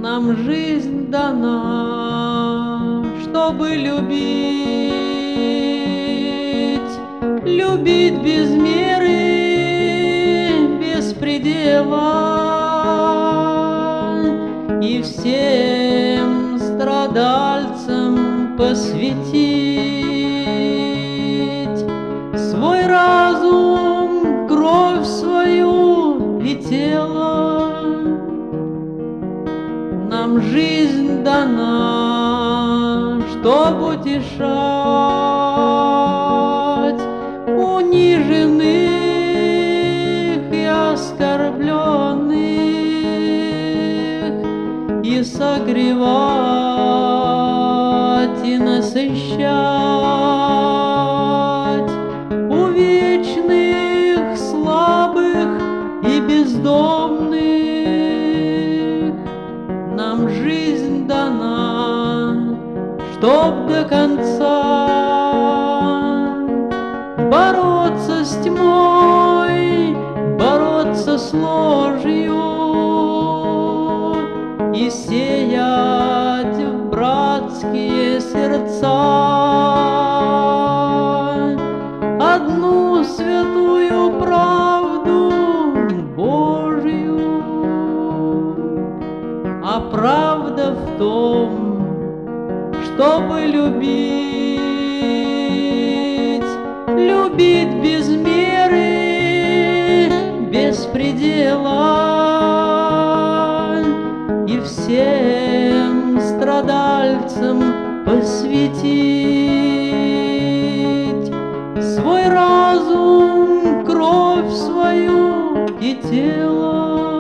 Нам жизнь дана, чтобы любить без меры, без предела, и всем страдальцам посвятить свой разум, кровь свою и тело. Нам жизнь дана, чтоб утешать униженных и оскорбленных и согревать и насыщать увечных, слабых и бездомных. Нам жизнь дана, чтоб до конца бороться с тьмой, бороться с ложью и сеять в братские сердца одну святую правду Божью. А правда в том, чтобы любить без меры, без предела, и всем страдальцам посвятить свой разум, кровь свою и тело.